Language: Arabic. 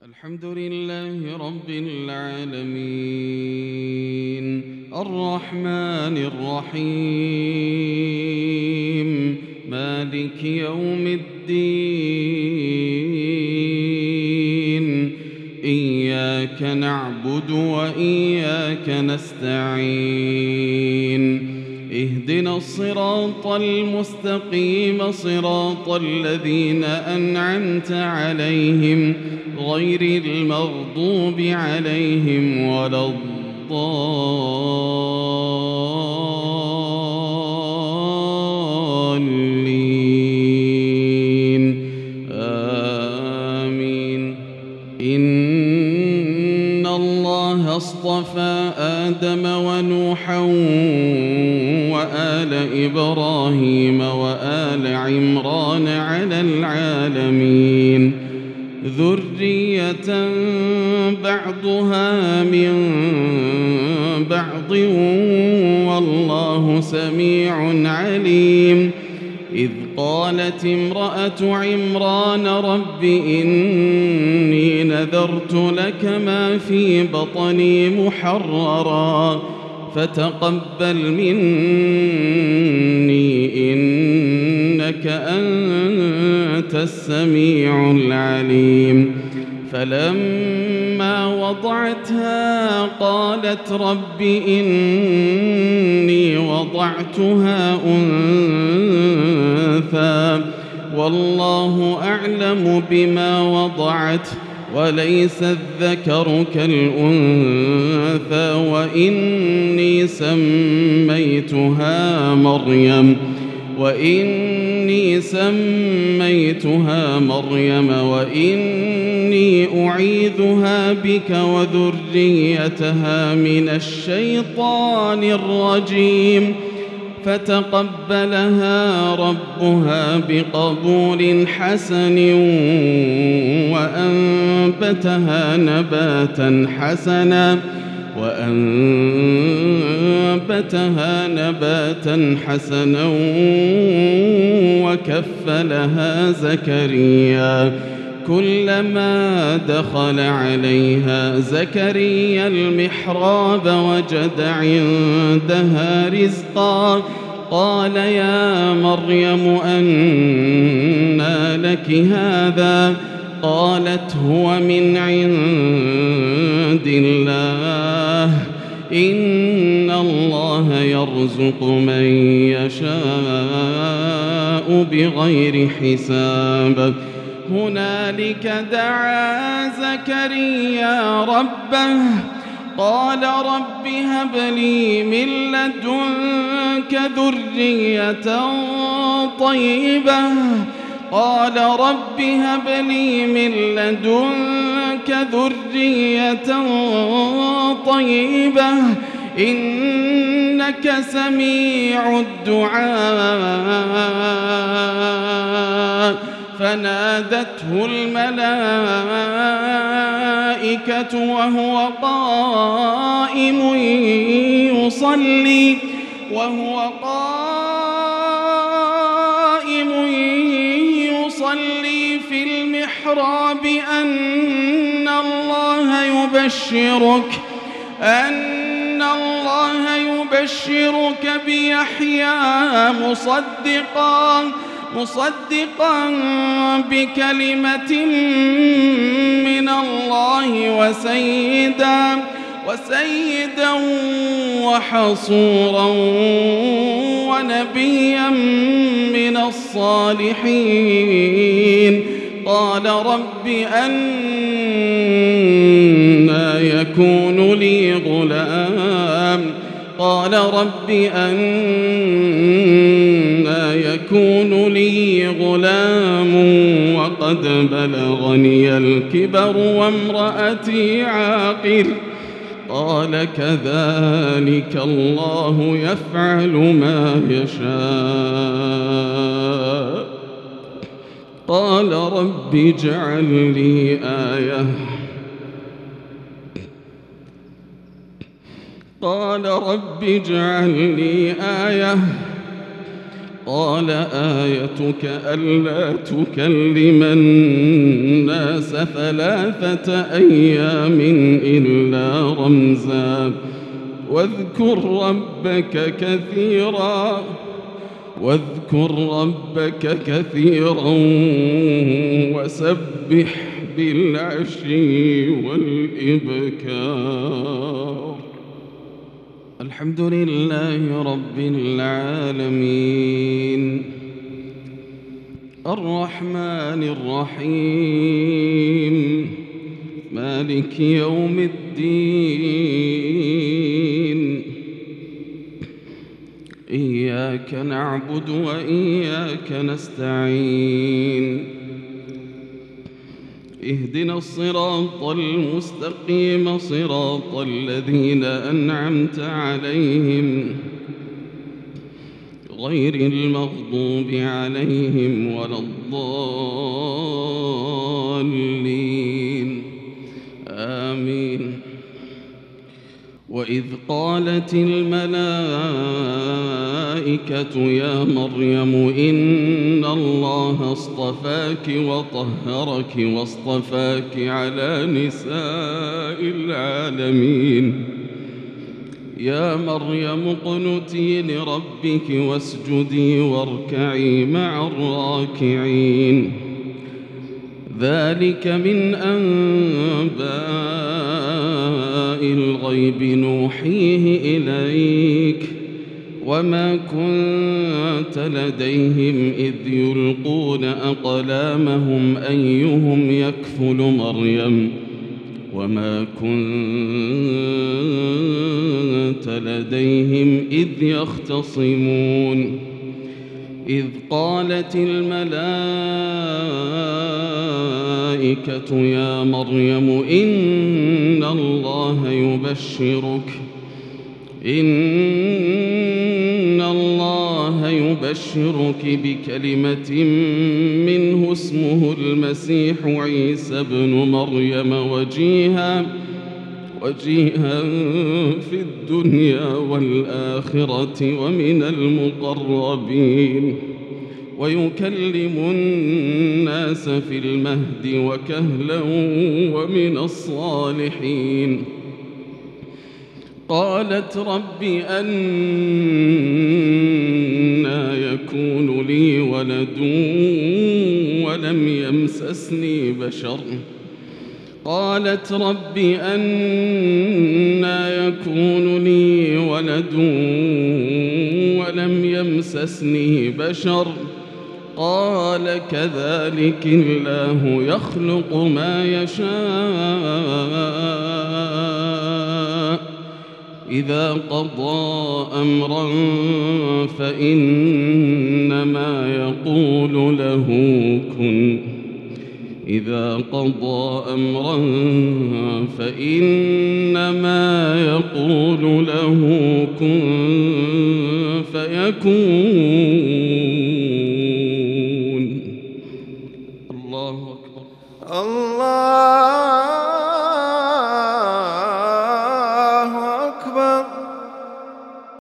الحمد لله رب العالمين الرحمن الرحيم مالك يوم الدين إياك نعبد وإياك نستعين اهدنا الصراط المستقيم صراط الذين أنعمت عليهم غير المغضوب عليهم ولا الضالين آمين. إن الله اصطفى آدم ونوحا وآل إبراهيم وآل عمران على العالمين ذرية بعضها من بعض والله سميع عليم. إذ قالت امرأة عمران رب إني نذرت لك ما في بطني محررا فتقبل مني إنك أنت السميع العليم. فلما وضعتها قالت رب إني وضعتها أنثى والله أعلم بما وضعت وليس الذكر كالأنثى وإني سميتها مريم وإني أعيذها بك وذريتها من الشيطان الرجيم. فتقبلها ربها بقبول حسن وأنبتها نباتا حسنا وكفلها زكريا. كلما دخل عليها زكريا المحراب وجد عندها رزقا قال يا مريم أنى لك هذا قالت هو من عند الله إن الله يرزق من يشاء بغير حساب. هنالك دعا زكريا ربه قال رب هب لي من لدنك ذرية طيبة إنك سميع الدعاء. فنادته الملائكة وهو قائم يصلي في المحراب أن الله يبشرك بيحيى مصدقا بكلمة من الله وسيدا وحصورا ونبيا من الصالحين. قال رب أنى يكون لي غلام وقد بلغني الكبر وامرأتي عاقر قال كذلك الله يفعل ما يشاء. قال رب اجعل لي آية قال آيتك ألا تكلم الناس 3 أيام إلا رمزا واذكر ربك كثيرا وسبح بالعشي والإبكار. الحمد لله رب العالمين الرحمن الرحيم مالك يوم الدين إياك نعبد وإياك نستعين اهدنا الصراط المستقيم صراط الذين أنعمت عليهم غير المغضوب عليهم ولا الضالين آمين. وإذ قالت الملائكة يا مريم إن الله اصطفاك وطهرك واصطفاك على نساء العالمين يا مريم اقنتي لربك واسجدي واركعي مع الراكعين ذلك من أنباء الغيب نوحيه إليك وما كنت لديهم إذ يلقون أقلامهم أيهم يكفل مريم وما كنت لديهم إذ يختصمون إذ قالت الملائكة يا مريم إن الله يبشرك بكلمة منه اسمه المسيح عيسى ابن مريم وجيها في الدنيا والآخرة ومن المقربين ويكلم الناس في المهد وكهلا ومن الصالحين. قالت رب أنى يكون لي ولد ولم يمسسني بشر قالت رب أنى يكون لي ولد ولم يمسسني بشر قال كذلك الله يخلق ما يشاء إذا قضى أمرا فإنما يقول له كن فيكون. الله أكبر. الله